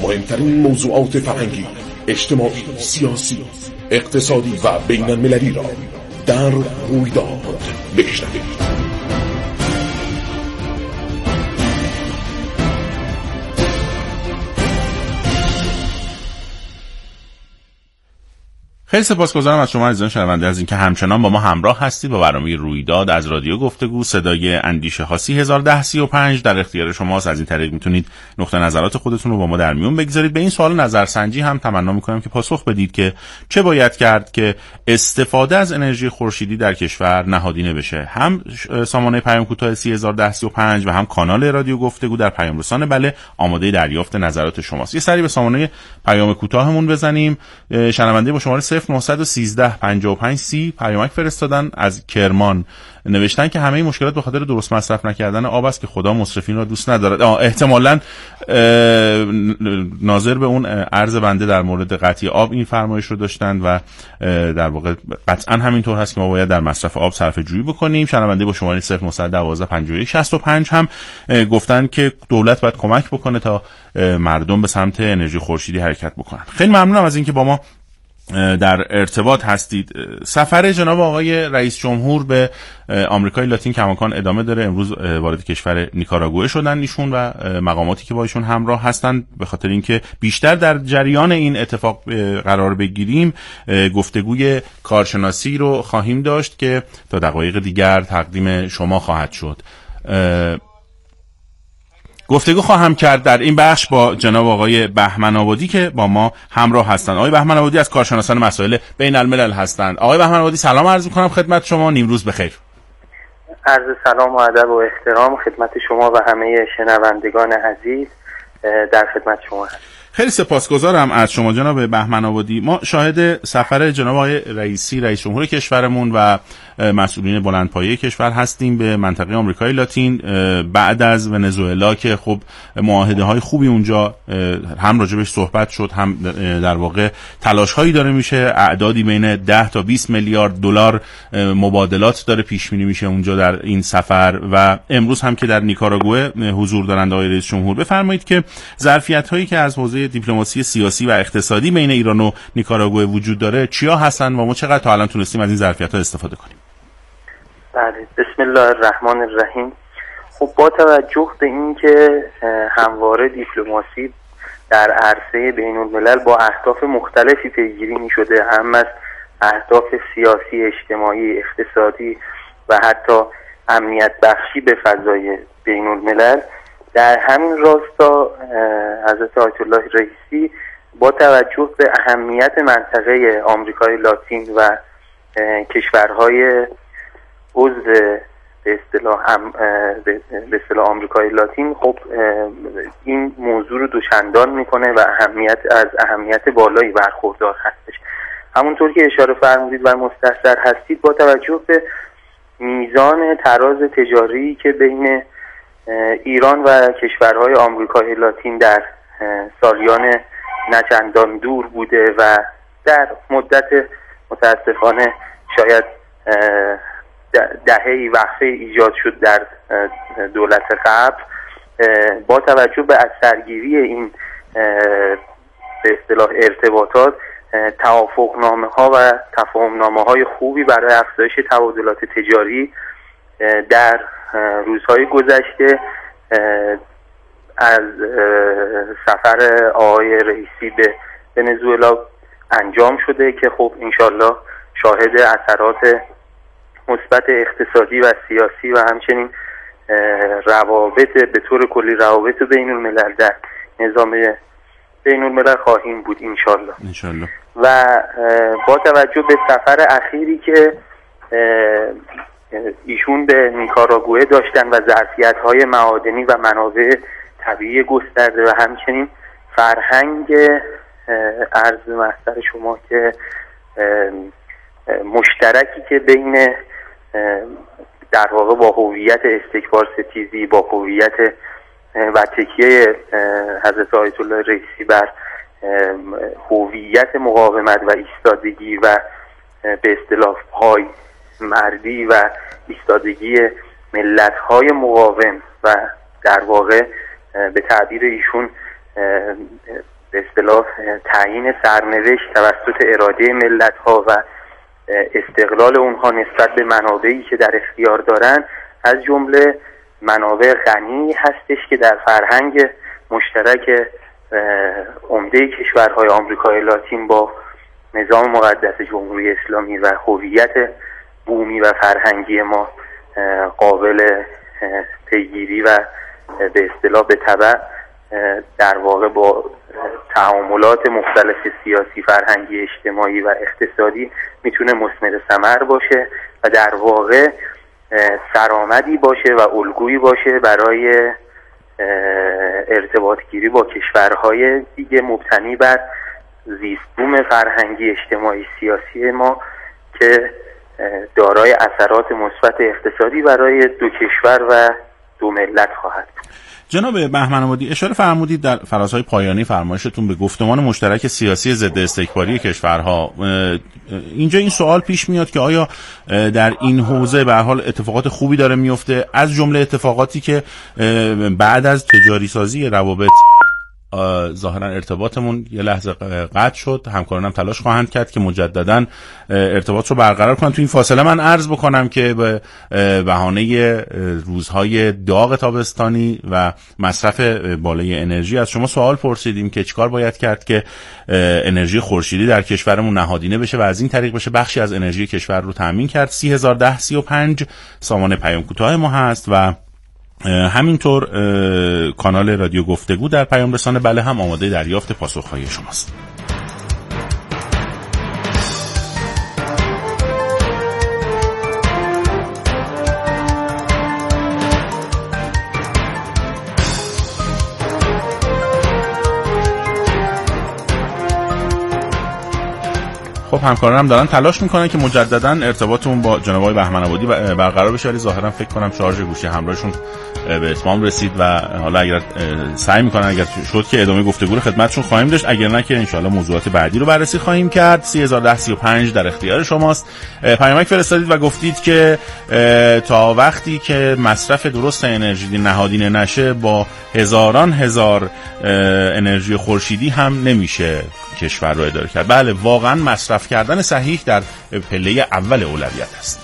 مهمترین موضوعات فرهنگی، اجتماعی، سیاسی، اقتصادی و بین المللی را در رویداد بشنوید. خیلی سپاسگزارم از شما عزیزان شنونده از اینکه همچنان با ما همراه هستید با برنامه رویداد از رادیو گفتگو. صدای اندیشه ها 301035 در اختیار شماست. از این طریق میتونید نقطه نظرات خودتون رو با ما در میون بگذارید. به این سوال نظرسنجی هم تمنا میکنم که پاسخ بدید که چه باید کرد که استفاده از انرژی خورشیدی در کشور نهادینه بشه. هم سامانه پیام کوتاه 301035 و هم کانال رادیو گفتگو در پیام رسان بله آماده دریافت نظرات شماست. یه سری به سامانه پیام کوتاهمون بزنیم. شنونده با شماره 0913 55 30 پیامک فرستادن از کرمان. نوشتن که همه مشکلات به خاطر درست مصرف نکردن آب است که خدا مصرفین را دوست ندارد. احتمالاً ناظر به اون عرض بنده در مورد قطعی آب این فرمایش رو داشتن و در واقع قطعاً همینطور هست که ما باید در مصرف آب صرفه جویی بکنیم. شنونده با شماره 0912 51 65 هم گفتن که دولت باید کمک بکنه تا مردم به سمت انرژی خورشیدی حرکت بکنن. خیلی ممنونم از اینکه با ما در ارتباط هستید. سفر جناب آقای رئیس جمهور به آمریکای لاتین کماکان ادامه داره. امروز وارد کشور نیکاراگوئه شدن ایشون و مقاماتی که با ایشون همراه هستند. به خاطر اینکه بیشتر در جریان این اتفاق قرار بگیریم گفتگوی کارشناسی رو خواهیم داشت که تا دقایق دیگر تقدیم شما خواهد شد. گفتگو خواهم کرد در این بخش با جناب آقای بهمن آبادی که با ما همراه هستند. آقای بهمن آبادی از کارشناسان مسائل بین الملل هستند. آقای بهمن آبادی سلام عرض می‌کنم خدمت شما. نیمروز بخیر. عرض سلام و ادب و احترام خدمت شما و همه شنوندگان عزیز در خدمت شما هستم. خیلی سپاسگزارم از شما جناب بهمن آبادی. ما شاهد سفر جناب آقای رئیس جمهور کشورمون و مسئولین بلندپایه کشور هستیم به منطقه آمریکای لاتین بعد از ونزوئلا که خب معاهده‌های خوبی اونجا هم راجبش صحبت شد، هم در واقع تلاش‌هایی داره میشه، اعدادی بین 10 تا 20 میلیارد دلار مبادلات داره پیش بینی میشه اونجا در این سفر. و امروز هم که در نیکاراگوئه حضور دارند آقای رئیس جمهور، بفرمایید که ظرفیت‌هایی که از حوزه دیپلماسی سیاسی و اقتصادی بین ایران و نیکاراگوئه وجود داره چیا هستن و ما چقدر تا الان تونستیم از این ظرفیت‌ها استفاده کنیم؟ بله، بسم الله الرحمن الرحیم. خب با توجه به این که همواره دیپلماسی در عرصه بین الملل با اهداف مختلفی پیگیری می شده، هم از اهداف سیاسی، اجتماعی، اقتصادی و حتی امنیت بخشی به فضای بین الملل، در همین راستا حضرت آیت الله رئیسی با توجه به اهمیت منطقه آمریکای لاتین و کشورهای عضو به اصطلاح آمریکای لاتین خب این موضوع رو دوچندان میکنه و اهمیت بالایی برخوردار هستش. همونطور که اشاره فرمودید و مستحضر هستید، با توجه به میزان تراز تجاری که بین ایران و کشورهای آمریکای لاتین در سالیان نچندان دور بوده و در مدت متاسفانه شاید دهه‌ای وقفه ایجاد شد در دولت قبل، با توجه به از سرگیری این به اصطلاح ارتباطات توافقنامه ها و تفاهمنامه های خوبی برای افزایش تبادلات تجاری در روزهای گذشته از سفر آقای رئیسی به ونزوئلا انجام شده که خب انشالله شاهد اثرات مثبت اقتصادی و سیاسی و همچنین روابط به طور کلی روابط بین الملل در نظام بین الملل خواهیم بود انشالله. و با توجه به سفر اخیری که ایشون به نیکاراگوئه داشتن و ظرفیت‌های معادنی و منابع طبیعی گسترده و همچنین فرهنگ عرض محضر شما که مشترکی که بین در واقع با هویت استکبار ستیزی، با هویت و تکیه حضرت آیت الله رئیسی بر هویت مقاومت و ایستادگی و به اصطلاح پای مردی و ایستادگی ملت‌های مقاوم و در واقع به تعبیر ایشون به اصطلاح تعیین سرنوشت توسط اراده ملت‌ها و استقلال اونها نسبت به منابعی که در اختیار دارن، از جمله منابع غنی هستش که در فرهنگ مشترک عمده کشورهای آمریکای لاتین با نظام مقدس جمهوری اسلامی و هویت بومی و فرهنگی ما قابل پیگیری و به اصطلاح به تبع در واقع با تعاملات مختلف سیاسی، فرهنگی، اجتماعی و اقتصادی میتونه مثمر ثمر باشه و در واقع سرآمدی باشه و الگویی باشه برای ارتباط گیری با کشورهای دیگه مبتنی بر زیستبوم فرهنگی، اجتماعی، سیاسی ما که دارای اثرات مثبت اقتصادی برای دو کشور و دو ملت خواهد بود. جناب بهمن آبادی، اشاره فرمودید در فرازهای پایانی فرمایشتون به گفتمان مشترک سیاسی ضد استکباری کشورها. اینجا این سوال پیش میاد که آیا در این حوزه به هر حال اتفاقات خوبی داره میفته، از جمله اتفاقاتی که بعد از تجاری سازی روابط ظاهرا ارتباطمون یه لحظه قطع شد، همکارانم تلاش خواهند کرد که مجددا ارتباط رو برقرار کنن. تو این فاصله من عرض بکنم که به بهانه روزهای داغ تابستانی و مصرف بالای انرژی از شما سوال پرسیدیم که چیکار باید کرد که انرژی خورشیدی در کشورمون نهادینه بشه و از این طریق بشه بخشی از انرژی کشور رو تامین کرد. 301035 سامان پیام کوتاه ما هست و همینطور کانال رادیو گفتگو در پیام رسانه بله هم آماده دریافت پاسخهای شماست. خب همکارانم دارن تلاش میکنن که مجددا ارتباطمون با جناب آقای بهمن آبادی برقرار بشه، ولی ظاهرا فکر کنم شارژ گوشی همراهشون به اتمام رسید و حالا اگر سعی میکنن اگر شد که ادامه گفتگو رو خدمتشون خواهیم داشت، اگر نه که انشالله موضوعات بعدی رو بررسی خواهیم کرد. 301035 در اختیار شماست. پیامک فرستادید و گفتید که تا وقتی که مصرف درست انرژی نهادینه نشه با هزاران هزار انرژی خورشیدی هم نمیشه کشور رو اداره کرد. بله واقعا مصرف کردن صحیح در پله اول اولویت است.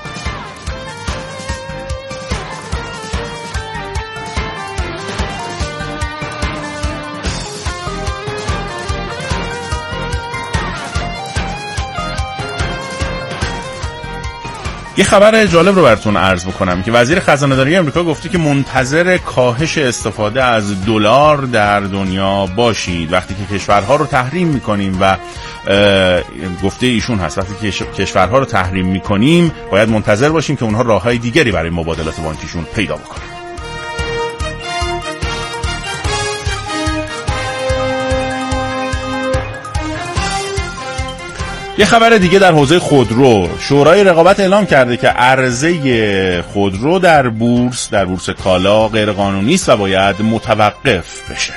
یه خبر جالب رو براتون عرض بکنم که وزیر خزانه‌داری آمریکا گفته که منتظر کاهش استفاده از دلار در دنیا باشید. وقتی که کشورها رو تحریم می‌کنیم و گفته ایشون هست وقتی که کشورها رو تحریم می‌کنیم باید منتظر باشیم که اونها راه‌های دیگری برای مبادلات بانکیشون پیدا بکنن. یه خبر دیگه در حوزه خودرو، شورای رقابت اعلام کرده که عرضه خودرو در بورس کالا غیرقانونی است و باید متوقف بشه.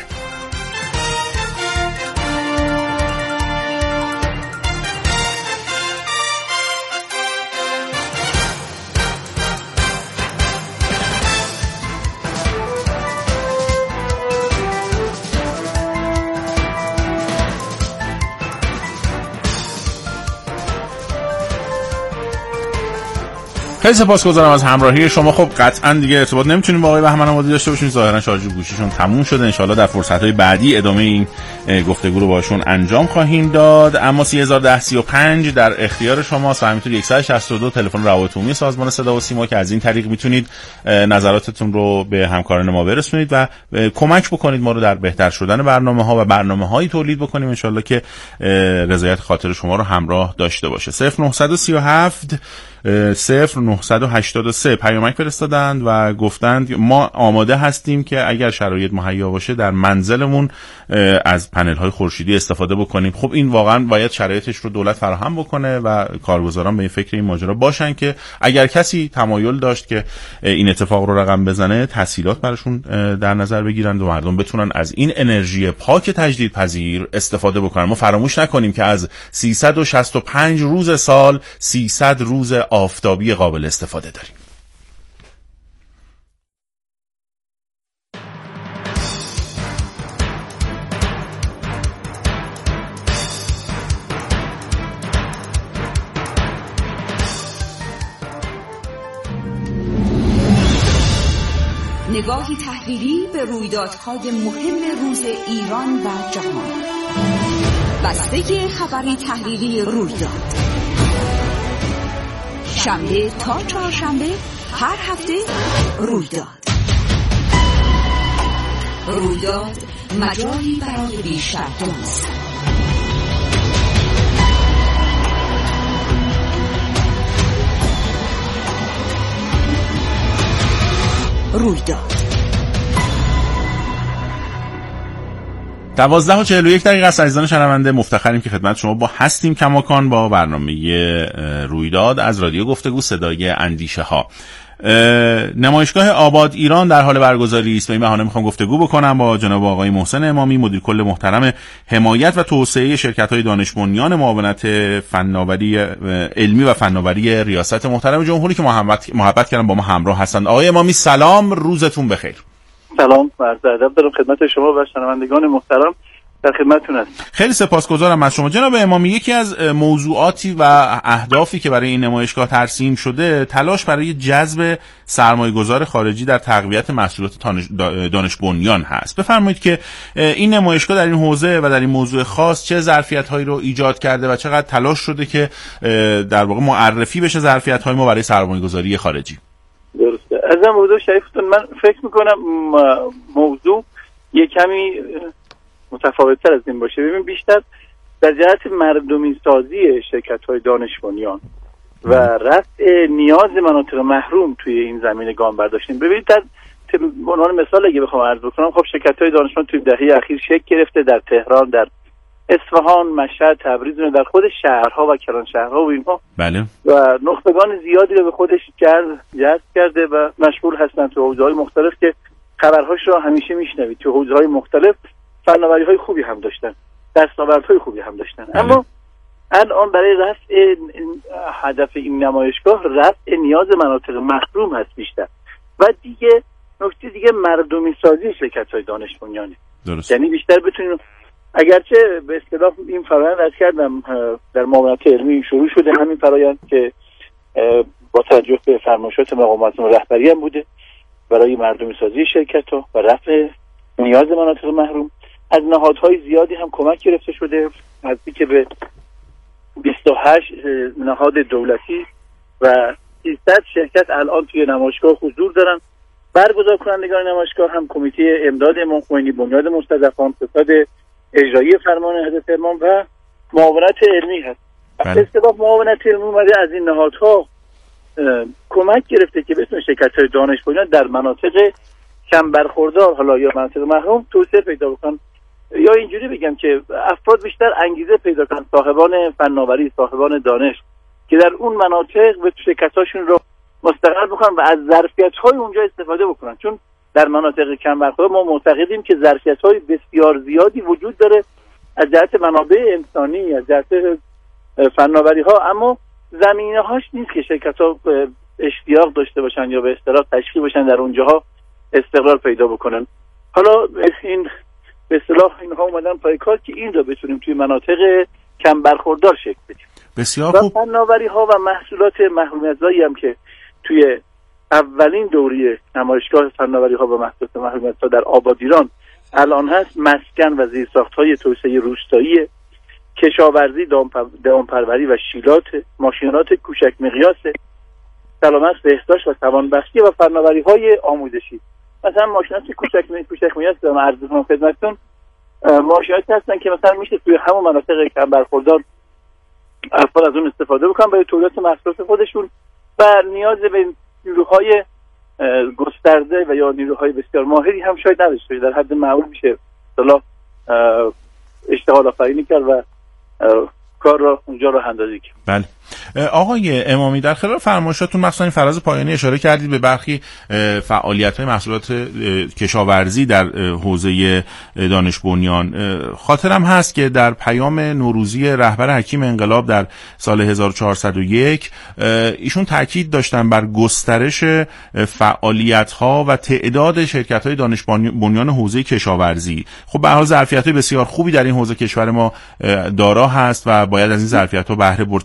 خیلی سپاسگزارم از همراهی شما. خب قطعا دیگه ارتباط نمیتونیم با آقای بهمن آبادی داشته باشیم، ظاهرا شارژ گوشیشون تموم شده. انشالله در فرصت‌های بعدی ادامه این گفتگو رو باشون انجام خواهیم داد. اما 301035 در اختیار شماست و همینطور 162 تلفن روابط عمومی سازمان صدا و سیما که از این طریق میتونید نظراتتون رو به همکاران ما برسونید و کمک بکنید ما رو در بهتر شدن برنامه‌ها و برنامه‌هایی تولید بکنیم انشالله که رضایت خاطر شما رو همراه داشته باشه. 0937 0983 پیامک فرستادند و گفتند ما آماده هستیم که اگر شرایط مهیا باشه در منزلمون از پنل های خورشیدی استفاده بکنیم. خب این واقعا باید شرایطش رو دولت فراهم بکنه و کارگزاران به این فکر این ماجرا باشن که اگر کسی تمایل داشت که این اتفاق رو رقم بزنه تسهیلات براشون در نظر بگیرند و مردم بتونن از این انرژی پاک تجدیدپذیر استفاده بکنن. ما فراموش نکنیم که از 365 روز سال 300 روز آفتابی قابل استفاده داریم. نگاهی تحلیلی به رویدادهای مهم روز ایران و جهان. بسته خبری تحلیلی رویداد، شنبه تا چهارشنبه هر هفته رویداد. رویداد مجالی برای بیشتر دانستن. رویداد 12:41 است. عزیزان شنونده، مفتخریم که خدمت شما با هستیم کماکان با برنامه رویداد از رادیو گفتگو صدای اندیشه ها. نمایشگاه آباد ایران در حال برگزاری است. به این بهانه میخوام گفتگو بکنم با جناب آقای محسن امامی، مدیر کل محترم حمایت و توسعه شرکت‌های دانش بنیان معاونت فناوری علمی و فناوری ریاست محترم جمهوری که محبت کردن با ما همراه هستند. آقای امامی سلام، روزتون بخیر. سلام و عرض ادب دارم خدمت شما و شنوندگان محترم، در خدمتتون هستم. خیلی سپاسگزارم از شما جناب امامی. یکی از موضوعاتی و اهدافی که برای این نمایشگاه ترسیم شده تلاش برای جذب سرمایه‌گذار خارجی در تقویت محصولات دانش بنیان هست. بفرمایید که این نمایشگاه در این حوزه و در این موضوع خاص چه ظرفیت‌هایی رو ایجاد کرده و چقدر تلاش شده که در واقع معرفی بشه ظرفیت‌های ما برای سرمایه‌گذاری خارجی. درسته. از این موضوع شریفتون من فکر می‌کنم موضوع یک کمی متفاوت‌تر از این باشه. ببین بیشتر در جهت مردمی سازی شرکت‌های دانش بنیان و رفع نیاز مناطق محروم توی این زمینه گام برداشتیم. ببینید در عنوان مثال اگه بخوام عرض بکنم، خب شرکت‌های دانشمند توی دهه اخیر شکل گرفته در تهران، در اصفهان، مشهد، تبریز و در خود شهرها و کلان شهرها و اینها. بله. و نخبگان زیادی رو به خودش جذب کرده و مشغول هستن تو حوزه‌های مختلف که خبرهاش رو همیشه میشنوید. تو حوزه‌های مختلف فناوری‌های خوبی هم داشتن، دستاوردهای خوبی هم داشتن. اما الان برای رفع هدف این نمایشگاه رفع نیاز مناطق محروم هست بیشتر و دیگه نکته دیگه مردمی سازی شرکت‌های دانش بنیانه. درست. یعنی بیشتر بتونیم، اگرچه به اصطلاح این فرآیند از کردم در معاونت علمی شروع شده، همین فرآیند که با توجه به فرمایشات مقامات رهبری هم بوده برای مردمی سازی شرکت‌ها و رفع نیاز مناطق محروم. از نهادهای زیادی هم کمک گرفته شده، نزدیک به 28 نهاد دولتی و 300 شرکت الان توی نمایشگاه حضور دارن. برگزار کنندگان نمایشگاه هم کمیته امداد امام خمینی، بنیاد مستضعفان، فساد اجرایی فرمان حضرت امام و معاونت علمی هست. اصطلاح معاونت علمی اومده از این نهادها کمک گرفته که بتونه شرکت‌های دانش بنیان در مناطق کم برخوردار حالا یا مناطق محروم توسعه پیدا بکنن، یا اینجوری بگم که افراد بیشتر انگیزه پیدا کنن، صاحبان فناوری، صاحبان دانش که در اون مناطق به شرکتاشون رو مستقر بکنن و از ظرفیت‌های اونجا استفاده بکنن. چون در مناطق کم برخوردار ما معتقدیم که ظرفیت‌های بسیار زیادی وجود داره از جهت منابع انسانی، از جهت فناوری‌ها، اما زمینه‌هاش نیست که شرکت‌ها اشتیاق داشته باشن یا به اصطلاح تشکیل بشن در اونجاها استقرار پیدا بکنن. حالا این به اصطلاح اینها اومدن پای کار که این رو بتونیم توی مناطق کم برخوردار شکل بدیم. بسیار خوب. فناوری‌ها و محصولات محرومیت‌زایی هم که توی اولین دوره نمایشگاه فناوری‌ها و محصولات محرومیت‌زا در آباد ایران الان هست، مسکن و زیرساخت‌های توسعه روستایی، کشاورزی، دامپروری و شیلات، ماشینات کوچک مقیاس، سلامت، بهداشت و توانبخشی و فناوری‌های آموزشی. مثلا ماشینات کوچک مقیاس دارم عرض کنم خدمتتون، ماشیناتی هستن که مثلا میشه توی همون مناطق کم برخوردار افراد از اون استفاده بکنن برای تولید محصولات خودشون و نیاز به نیروهای گسترده و یا نیروهای بسیار ماهری هم شاید نداشته، در حد معقول میشه اصطلاح اشتغال آفرینی کرد و کار را اونجا رو اندازی کرد. بله. آقای امامی، در خلال فرمایشاتون مخصوصا این فراز پایانی اشاره کردید به برخی فعالیت‌های محصولات کشاورزی در حوزه دانش بنیان. خاطرم هست که در پیام نوروزی رهبر حکیم انقلاب در سال 1401 ایشون تاکید داشتن بر گسترش فعالیت‌ها و تعداد شرکت‌های دانش بنیان حوزه کشاورزی. خب به هر حال ظرفیت‌های بسیار خوبی در این حوزه کشور ما دارا هست و باید از این ظرفیت‌ها بهره برد. چقدر در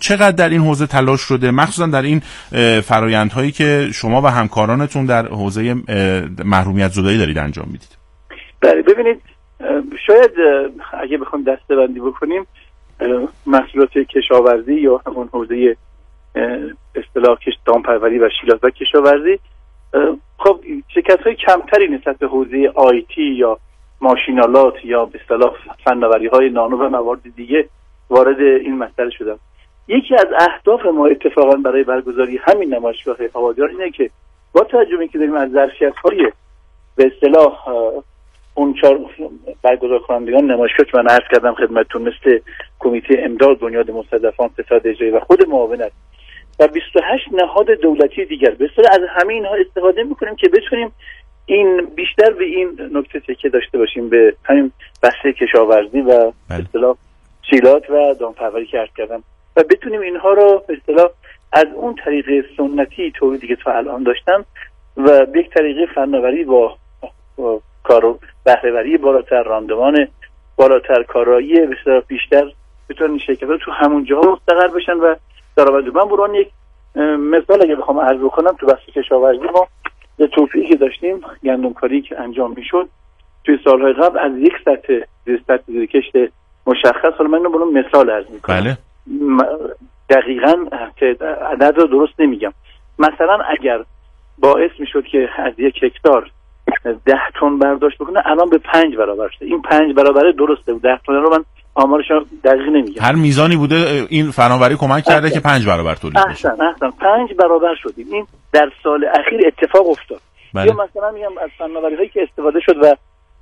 در این حوزه تلاش شده، مخصوصا در این فرآیندهایی که شما و همکارانتون در حوزه محرومیت زدایی دارید انجام میدید؟ بله ببینید، شاید اگه بخوام دسته‌بندی بکنیم محصولات کشاورزی یا همون حوزه اصطلاح دامپروری و شیلات و کشاورزی خب شرکت‌های کمتری نسبت به حوزه آیتی یا ماشینالات یا به اصطلاح فناوری‌های نانو و موارد دیگه وارد این مسئله شدن. یکی از اهداف ما اتفاقا برای برگزاری همین نمایشگاه آبادیان اینه که با توجه به اینکه داریم از ظرفیت‌های به اصطلاح اون 4 برگزار کنندگان نمایشگاه که من عرض کردم خدمتتون، مثل کمیته امداد، بنیاد مستضعفان، ستاد اجرایی و خود معاونت و 28 نهاد دولتی دیگر، به اصطلاح از همه اینها استفاده می‌کنیم که بتونیم این بیشتر به این نکته تکیه داشته باشیم، به همین بحث کشاورزی و به اصطلاح شیلات و دامپروری که عرض کردم و بتونیم اینها رو به اصطلاح از اون طریق سنتی تولیدی که تا الان داشتن و به یک طریق فناوری با کار و بهره‌وری بالاتر، راندمان بالاتر، کارایی بسیار بیشتر بتونن شرکت‌ها تو همون جاها مستقر بشن و درآمد. من بران یک مثال اگه بخوام عرض کنم، تو بحث کشاورزی ما یه توفیقی که داشتیم، گندمکاری که انجام میشد توی سالهای قبل از یک سطح زیرکشت مشخص، حالا من اینو مثال عرض میکنم. بله. دقیقاً عدد رو درست نمیگم، مثلا اگر باعث میشد که از 1 هکتار 10 تن برداشت بکنه، الان به 5 برابر شده. این 5 برابر درسته، 10 تن رو من آمارش دقیق نمیگم، هر میزانی بوده این فناوری کمک کرده که 5 برابر تولید بشه. احسن 5 برابر شدیم. این در سال اخیر اتفاق افتاد. یا مثلا میگم از فناوری هایی که استفاده شد و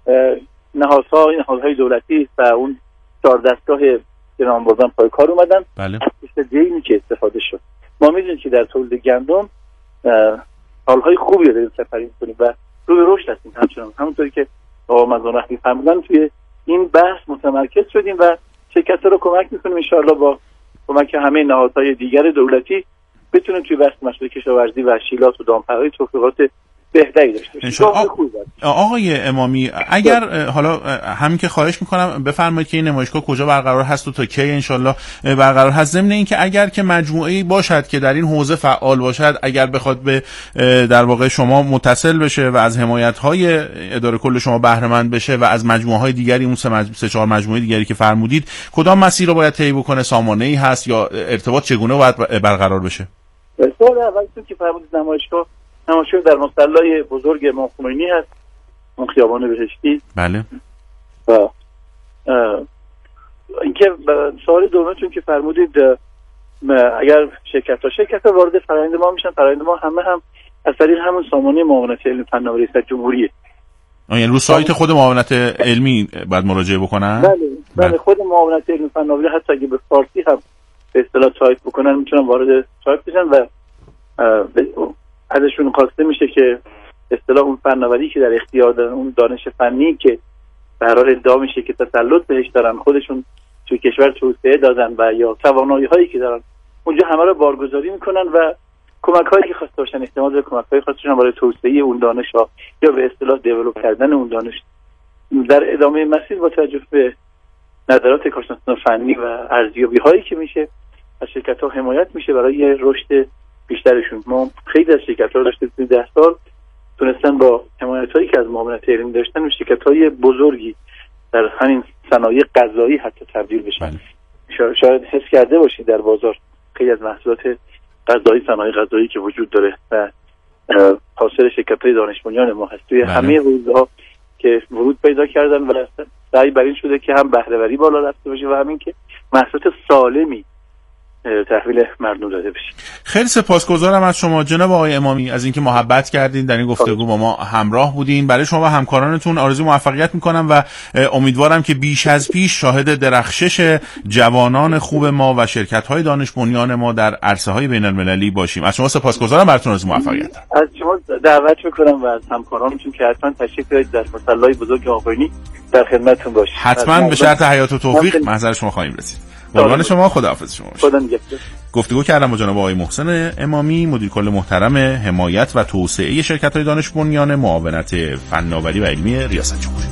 نهادهای دولتی و اون 4 دستگاه جنانبازان پای کار اومدن. بله. از دیمی که استفاده شد. ما میدونیم که در تولید گندم حالهای خوبی رو داریم سپری می‌کنیم و روی رشد هستیم همچنان. همونطوری که آقا مزون رحمی فرمودن توی این بحث متمرکز شدیم و شرکت‌ها رو کمک می‌کنیم ان شاءالله با کمک همه نهادهای دیگر دولتی بتونیم توی بحث مشغول کشاورزی و شیلات و دامپروری توفیقات بهتری داشته باشیم. آقای امامی، اگر حالا همین که خواهش میکنم بفرمایید که این نمایشگاه کجا برقرار هست و تا کی انشالله برقرار هست، ضمن این که اگر که مجموعه‌ای باشد که در این حوزه فعال باشد، اگر بخواد به در واقع شما متصل بشه و از حمایت‌های اداره کل شما بهره مند بشه و از مجموعه‌های دیگری، اون 3-4 مجموعه دیگری که فرمودید، کدام مسیر رو باید طی بکنه؟ سامانه‌ای هست یا ارتباط چگونه باید برقرار بشه؟ سوال اول که فرمودید نمایشگاه در مصلی بزرگ امام خمینی هست، اون خیابان بهشتی. بله. و اینکه سوال دومتون که فرمودید اگر شرکت ها وارد فرآیند ما میشن، فرآیند ما هم از طریق همون سامانه معاونت علمی فناوری ریاست جمهوریه. یعنی رو سایت خود معاونت علمی باید مراجعه بکنن؟ بله. خود معاونت علمی فناوری حتی اگه به فارسی هم به اصطلاح تایپ بکنن میتونن وارد سایت بشن و ازشون خواسته میشه که اصطلاح اون فناوری که در اختیار دارن، اون دانش فنی که به هر حال ادعا میشه که تسلط بهش دارن، خودشون توی کشور توسعه دادن و یا توانایی هایی که دارن، اونجا همه رو بارگذاری میکنن و کمک هایی که خواسته باشن، احتمال داره کمک هایی خواسته باشن برای توسعه اون دانش ها یا به اصطلاح دیولپ کردن اون دانش. در ادامه مسیر با توجه به نظرات کارشناسان فنی و ارزیابی هایی که میشه از شرکت ها حمایت میشه برای رشد بیشترشون. ما خیلی از شرکت‌ها رو داشتیم توی 10 سال تونستن با حمایتایی که از معاونت علمی داشتن شرکت‌های بزرگی در همین صنایع غذایی حتی تبدیل بشن. شاید حس کرده باشید در بازار خیلی از محصولات غذایی، صنایع غذایی که وجود داره و حاصل شرکت‌های دانش بنیان ما هست توی همه حوزه‌ها که ورود پیدا کردن و سعی بر این شده که هم بهره‌وری بالا رفته باشه و همین که محصولات سالمی تحویل مردم داده بشه. خیلی سپاسگزارم از شما جناب آقای امامی از اینکه محبت کردین در این گفتگو با ما همراه بودین. برای شما و همکارانتون آرزوی موفقیت میکنم و امیدوارم که بیش از پیش شاهد درخشش جوانان خوب ما و شرکت‌های دانش بنیان ما در عرصه‌های بین‌المللی باشیم. از شما سپاسگزارم، براتون آرزوی موفقیت. از شما دعوت میکنم و از همکارانتون که حتما تشریف بیارید در مصلی بزرگ آقاینی در خدمتتون باشیم. حتما به شرط حیات و توفیق محضر شما خواهیم رسید. قربان شما، خداحافظ شما. خدا نگهدار. گفتگو کردم با جناب آقای محسن امامی، مدیر کل محترم حمایت و توسعه شرکت‌های دانش بنیان معاونت فناوری و علمی ریاست جمهوری.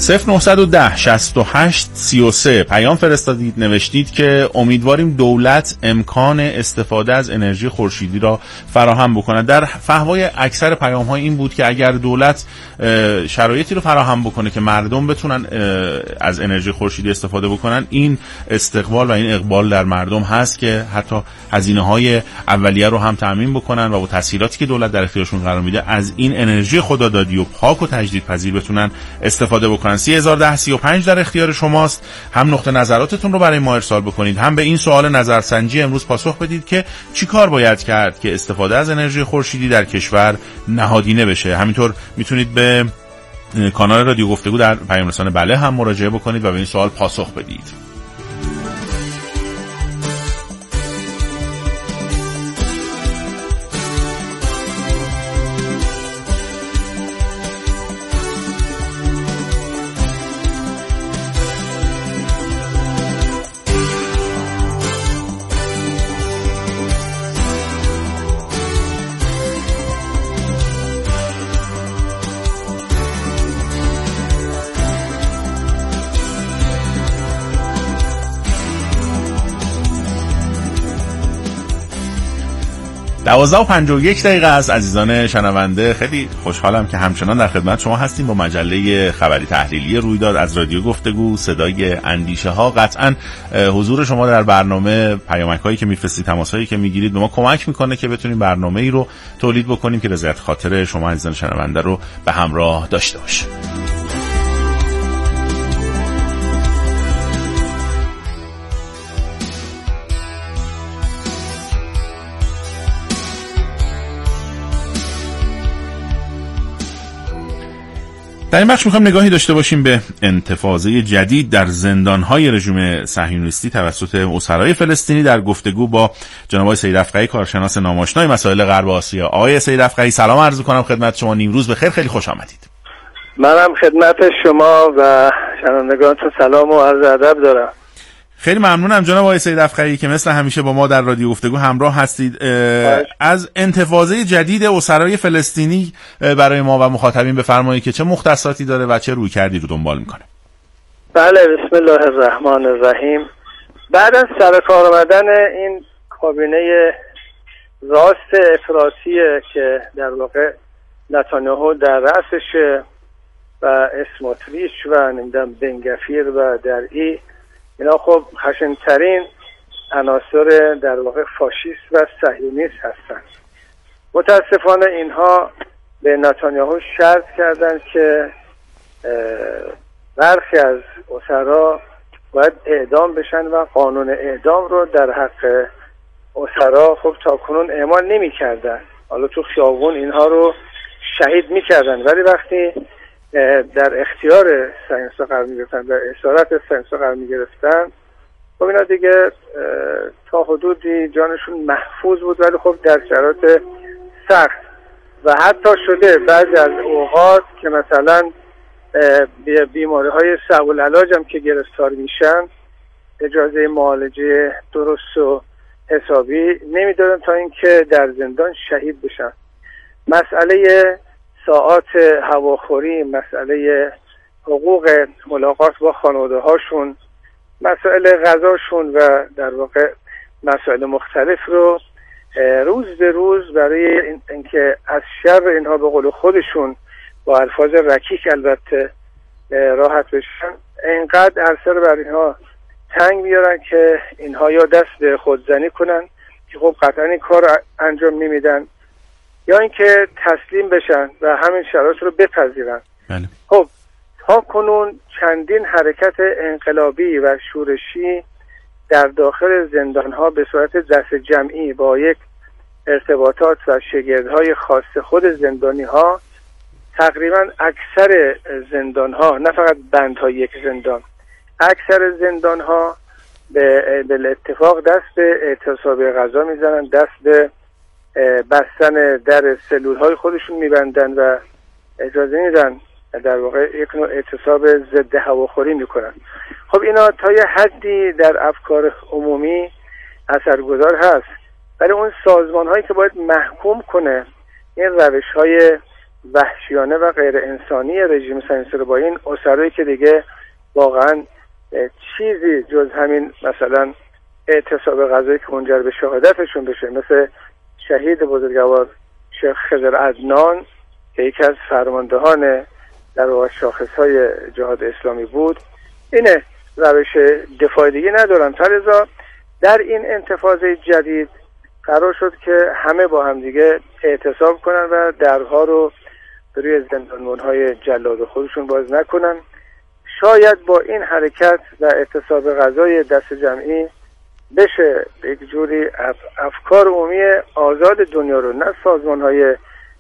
0910 68 33 پیام فرستادید، نوشتید که امیدواریم دولت امکان استفاده از انرژی خورشیدی را فراهم بکند. در فحوای اکثر پیام‌ها این بود که اگر دولت شرایطی رو فراهم بکنه که مردم بتونن از انرژی خورشیدی استفاده بکنن، این استقبال و این اقبال در مردم هست که حتی هزینه‌های اولیه رو هم تامین بکنن و با تسهیلاتی که دولت در اختیارشون قرار میده از این انرژی خدادادی و پاک و تجدیدپذیر بتونن استفاده بکنن. 301035 در اختیار شماست. هم نقطه نظراتتون رو برای ما ارسال بکنید، هم به این سوال نظرسنجی امروز پاسخ بدید که چی کار باید کرد که استفاده از انرژی خورشیدی در کشور نهادینه بشه. همینطور میتونید به کانال رادیو گفتگو در پیام رسانه بله هم مراجعه بکنید و به این سوال پاسخ بدید. و 51 است. عزیزان شنونده، خیلی خوشحالم که همچنان در خدمت شما هستیم با مجله خبری تحلیلی رویداد از رادیو گفتگو، صدای اندیشه ها. قطعا حضور شما در برنامه، پیامک هایی که میفرستید، تماس هایی که میگیرید به ما کمک میکنه که بتونیم برنامه ای رو تولید بکنیم که رضایت خاطر شما عزیزان شنونده رو به همراه داشته باشه. در این بخش میخوام نگاهی داشته باشیم به انتفاضه جدید در زندانهای رژیم صهیونیستی توسط اسرای فلسطینی. در گفتگو با جناب آقای سید افقهی، کارشناس ناماشنای مسائل غرب آسیا. آقای سید افقهی سلام عرض می‌کنم خدمت شما. نیمروز بخیر، خیلی خوش آمدید. منم خدمت شما و شنوندگانتون سلام و عرض ادب دارم. خیلی ممنونم جناب آقای سید افقهی که مثل همیشه با ما در رادیو گفتگو همراه هستید. از انتفاضه جدید اسرای فلسطینی برای ما و مخاطبین بفرمایید که چه مختصاتی داره و چه رویکردی رو دنبال میکنه. بله، بسم الله الرحمن الرحیم. بعد از سرکار آمدن این کابینه راست افراطی که در واقع نتانیاهو در رأسشه و اسموتریچ و نمیدونم بنگفیر و درعی، اینا خب خشن‌ترین عناصر در واقع فاشیست و صهیونیست هستند. متاسفانه اینها به نتانیاهو شرط کردند که برخی از اسرا باید اعدام بشن و قانون اعدام رو در حق اسرا خب تاکنون اعمال نمی کردن. حالا تو خیابون اینها رو شهید می کردن، ولی وقتی در اختیار صهیونیست‌ها قرار می گرفتن، در اسارت صهیونیست‌ها قرار می گرفتن، خب اینا دیگه تا حدودی جانشون محفوظ بود، ولی خب در شرایط سخت و حتی شده بعضی از اوقات که مثلا بیماری‌های صعب العلاج هم که گرفتار میشن اجازه معالجه درست و حسابی نمیدادن تا اینکه در زندان شهید بشن. مسئله ساعات هواخوری، مسئله حقوق ملاقات با خانواده هاشون، مسائل غذاشون و در واقع مسائل مختلف رو روز به روز برای اینکه از شر اینها به قول خودشون با الفاظ رکیک البته راحت بشن، اینقدر عرصه رو برای اینها تنگ میارن که اینها یا دست به خودزنی کنن که خب قطعا این کار انجام نمیدن، یا اینکه تسلیم بشن و همین شرایط رو بپذیرن. بله. خب تا کنون چندین حرکت انقلابی و شورشی در داخل زندانها به صورت دست جمعی با یک ارتباطات و شگردهای خاص خود زندانی ها، تقریبا اکثر زندان ها، نه فقط بندهای یک زندان، اکثر زندان ها به اتفاق دست به اعتصاب غذا میزنن، دست به بستن در سلول های خودشون میبندن و اجازه میدن در واقع یک نوع اعتصاب ضد هواخوری میکنن. خب اینا تا یه حدی در افکار عمومی اثرگذار هست، ولی اون سازمان هایی که باید محکوم کنه این روش های وحشیانه و غیر انسانی رژیم صهیونیستی رو با این اسرایی که دیگه واقعا چیزی جز همین مثلا اعتصاب غذایی که منجر به شهادتشون بشه، مثل شهید بزرگوار شیخ خضر عدنان که یکی از فرماندهان در واقع شاخصهای جهاد اسلامی بود، اینه روش دفاع دیگه ندارن. لذا در این انتفاضه جدید قرار شد که همه با هم دیگه اعتصاب کنن و درها رو روی زندانبان‌های جلاد خودشون باز نکنن. شاید با این حرکت و اعتصاب غذای دست جمعی بشه یک جوری افکار عمومی آزاد دنیا رو، نه سازمان‌های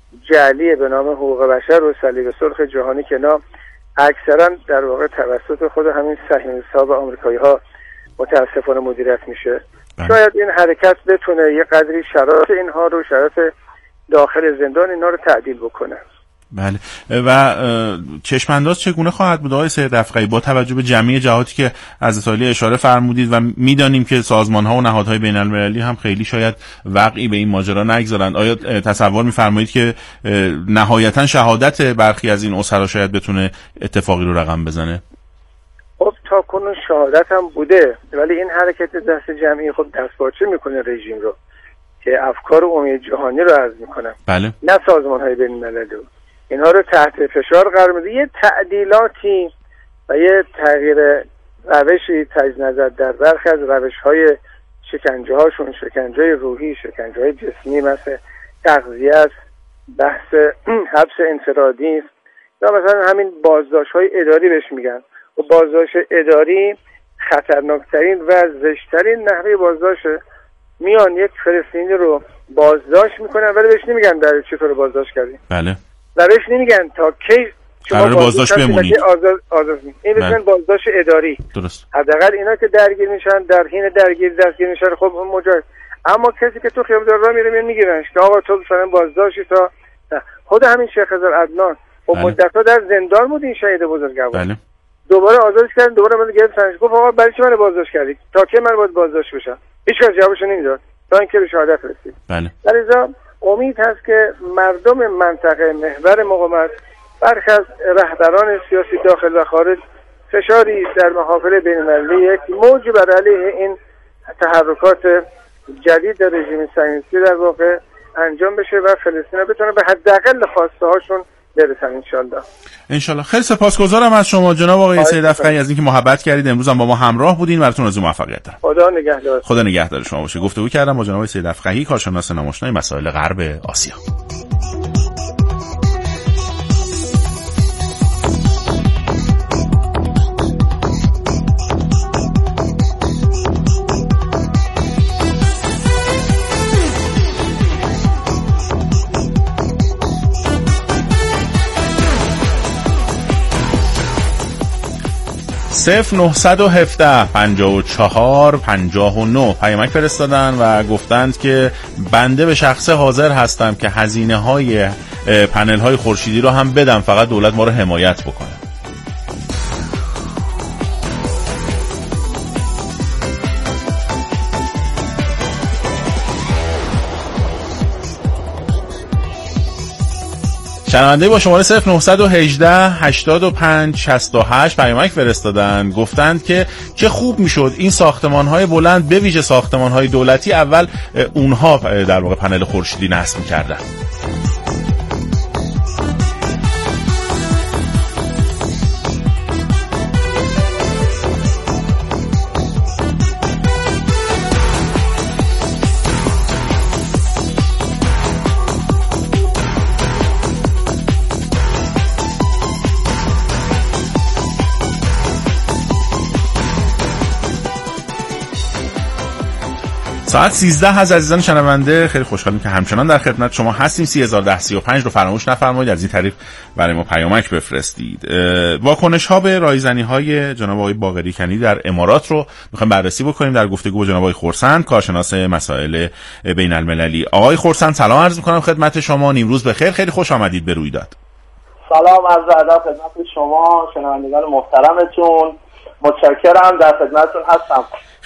جعلی به نام حقوق بشر و صلیب سرخ جهانی که اینا اکثرا در واقع توسط خود همین صهیونیست‌ها و آمریکایی‌ها متاسفانه مدیریت میشه. شاید این حرکت بتونه یه قدری شرایط اینها رو، شرایط داخل زندان اینها رو تعدیل بکنه. بله. و چشمانداز چگونه خواهد بود آقای سید رفقی با توجه به جمعی جهاتی که از ایتالیا اشاره فرمودید و میدانیم که سازمان‌ها و نهادهای بین‌المللی هم خیلی شاید وقعی به این ماجرا نگذارند، آیا تصور می‌فرمایید که نهایتاً شهادت برخی از این اسرا شاید بتونه اتفاقی رو رقم بزنه؟ خب تا کنون شهادت هم بوده، ولی این حرکت دست جمعی خب دستپاچه میکنه رژیم رو که افکار عمومی جهانی رو عرض میکنه. بله. نه سازمان‌های بین‌المللی اینها رو تحت فشار قرار میده. یه تعدیلاتی و یه تغییر روشی تجدید نظر در برخی از روش‌های شکنجه‌هاشون، شکنجه روحی، شکنجه‌های جسمی مثل تغذیه است، بحث حبس انفرادی است، یا مثلا همین بازداشت‌های اداری بهش میگن. و بازداشت اداری خطرناکترین و زشترین نحوه بازداشته. میان یک فلسطینی رو بازداشت میکنن ولی بهش نمیگن در چطور بازداشت کردی. بله. و بهش نمیگن تا کی شما بازداشت بمونید. آزاد این بهشون بازداشت اداری. درست. حداقل اینا که درگیر میشن در حین دستگیر میشن خب اون مجاز. اما کسی که تو خیابون راه میره میگیرنش که آقا تو مثلا بازداشتی تا خود همین شیخ خضر عدنان و مدت‌ها در زندان بود این شهید بزرگوار. بله. دوباره آزادش کردن، دوباره من گرفتنش، گفت آقا برای چی من بازداشت کردی؟ تا کی من باید بازداشت بشم؟ هیچ کس جوابش نمیداد تا اینکه به شهادت رسید. بله. لذا امید هست که مردم منطقه محور مقاومت، برخی از رهبران سیاسی داخل و خارج فشاری در محافل بین‌المللی یک موج بر علیه این تحرکات جدید رژیم صهیونیستی در واقع انجام بشه و فلسطین بتونه به حداقل خواسته هاشون برسن انشالله. خیلی سپاسگزارم از شما جناب آقای سید رفقی از اینکه محبت کردید، امروز هم با ما همراه بودین. براتون آرزوی موفقیت دارم. خدا نگهدار شما باشه. گفتگو کردم با جناب آقای سید رفقی، کارشناس نمایشنامه مسائل غرب آسیا. صفر 917 54 59 پیامک فرستادن و گفتند که بنده به شخصه حاضر هستم که هزینه های پنل های خورشیدی رو هم بدم، فقط دولت ما رو حمایت بکنه. شنونده با شماره 0918 85 68 پیامک فرستادن، گفتند که چه خوب میشد این ساختمان‌های بلند به ویژه ساختمان‌های دولتی اول اونها در واقع پنل خورشیدی نصب می‌کردن. ساعت 13 از عزیزان شنونده، خیلی خوشحالیم که همچنان در خدمت شما هستیم. 301035 رو فراموش نفرمایید از این طریق برای ما پیامک بفرستید. واکنش ها به رایزنی های جناب آقای باقری کنی در امارات رو میخوایم بررسی بکنیم در گفتگو با جناب آقای خرسند، کارشناس مسائل بین المللی. آقای خرسند سلام عرض میکنم خدمت شما، نیمروز بخیر، خیلی خوش آمدید به رویداد. سلام، عرض ادب خدمت شما شنوندگان محترمتون، متشکرم، در خدمتتون هستم.